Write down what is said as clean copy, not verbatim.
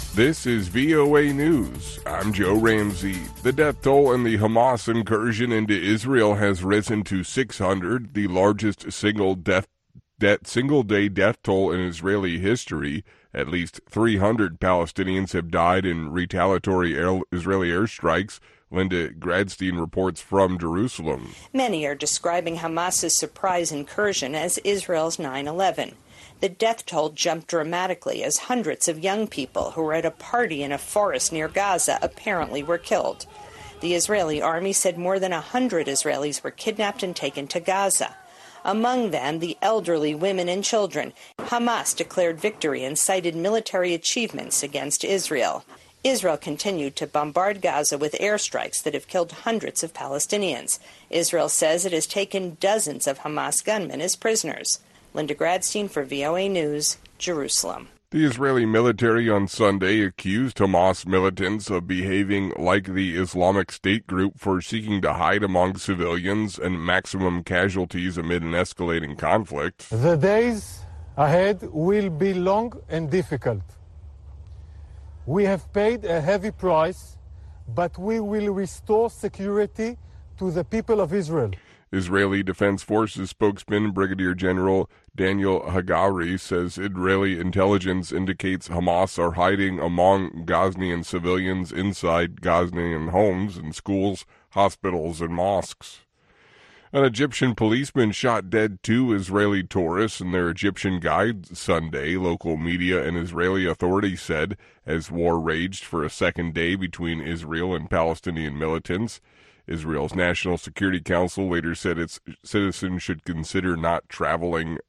This is VOA News. I'm Joe Ramsey. The death toll in the Hamas incursion into Israel has risen to 600, the largest single-day death toll in Israeli history. At least 300 Palestinians have died in retaliatory Israeli airstrikes. Linda Gradstein reports from Jerusalem. Many are describing Hamas's surprise incursion as Israel's 9/11. The death toll jumped dramatically as hundreds of young people who were at a party in a forest near Gaza apparently were killed. The Israeli army said more than 100 Israelis were kidnapped and taken to Gaza. Among them, the elderly, women, and children. Hamas declared victory and cited military achievements against Israel. Israel continued to bombard Gaza with airstrikes that have killed hundreds of Palestinians. Israel says it has taken dozens of Hamas gunmen as prisoners. Linda Gradstein for VOA News, Jerusalem. The Israeli military on Sunday accused Hamas militants of behaving like the Islamic State group for seeking to hide among civilians and maximum casualties amid an escalating conflict. The days ahead will be long and difficult. We have paid a heavy price, but we will restore security to the people of Israel. Israeli Defense Forces spokesman Brigadier General Daniel Hagari says Israeli intelligence indicates Hamas are hiding among Gazanian civilians inside Gazanian homes and schools, hospitals, and mosques. An Egyptian policeman shot dead 2 Israeli tourists and their Egyptian guide Sunday, local media and Israeli authorities said, as war raged for a second day between Israel and Palestinian militants. Israel's National Security Council later said its citizens should consider not traveling